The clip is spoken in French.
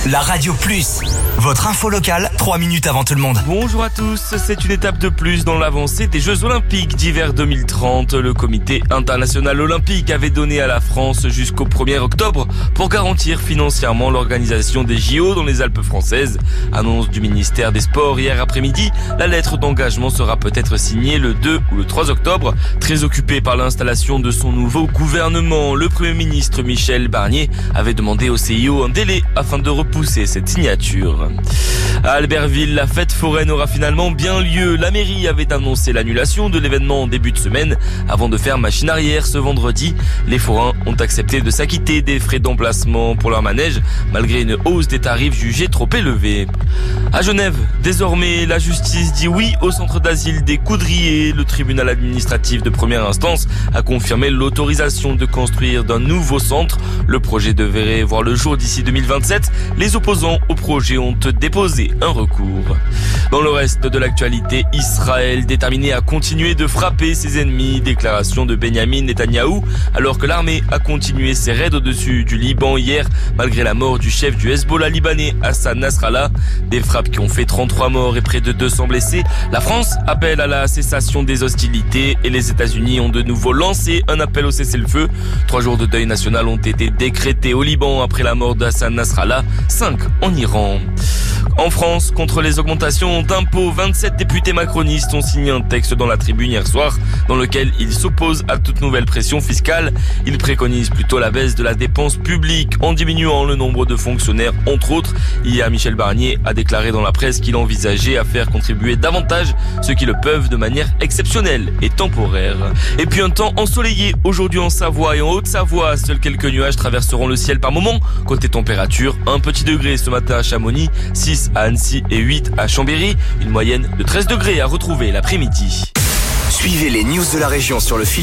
la Radio Plus. Votre info locale, 3 minutes avant tout le monde. Bonjour à tous, c'est une étape de plus dans l'avancée des Jeux Olympiques d'hiver 2030. Le comité international olympique avait donné à la France jusqu'au 1er octobre pour garantir financièrement l'organisation des JO dans les Alpes françaises. Annonce du ministère des Sports hier après-midi, la lettre d'engagement sera peut-être signée le 2 ou le 3 octobre. Très occupé par l'installation de son nouveau gouvernement, le Premier ministre Michel Barnier avait demandé au CIO un délai afin de repousser cette signature. À Albertville, la fête foraine aura finalement bien lieu. La mairie avait annoncé l'annulation de l'événement en début de semaine avant de faire machine arrière ce vendredi. Les forains ont accepté de s'acquitter des frais d'emplacement pour leur manège malgré une hausse des tarifs jugés trop élevés. À Genève, désormais, la justice dit oui au centre d'asile des Coudriers. Le tribunal administratif de première instance a confirmé l'autorisation de construire d'un nouveau centre. Le projet devrait voir le jour d'ici 2027. Les opposants au projet ont déposé un recours. Dans le reste de l'actualité, Israël déterminé à continuer de frapper ses ennemis. Déclaration de Benjamin Netanyahou alors que l'armée a continué ses raids au-dessus du Liban hier malgré la mort du chef du Hezbollah libanais Hassan Nasrallah. Des frappes qui ont fait 33 morts et près de 200 blessés. La France appelle à la cessation des hostilités et les États-Unis ont de nouveau lancé un appel au cessez-le-feu. 3 jours de deuil national ont été décrétés au Liban après la mort d'Hassan Nasrallah, 5 en Iran. En France, contre les augmentations d'impôts, 27 députés macronistes ont signé un texte dans la Tribune hier soir dans lequel ils s'opposent à toute nouvelle pression fiscale. Ils préconisent plutôt la baisse de la dépense publique en diminuant le nombre de fonctionnaires, entre autres. Hier, Michel Barnier a déclaré dans la presse qu'il envisageait à faire contribuer davantage ceux qui le peuvent de manière exceptionnelle et temporaire. Et puis un temps ensoleillé aujourd'hui en Savoie et en Haute-Savoie. Seuls quelques nuages traverseront le ciel par moment. Côté température, 1 petit degré ce matin à Chamonix, 6 à Annecy et 8 à Chambéry. Une moyenne de 13 degrés à retrouver l'après-midi. Suivez les news de la région sur le fil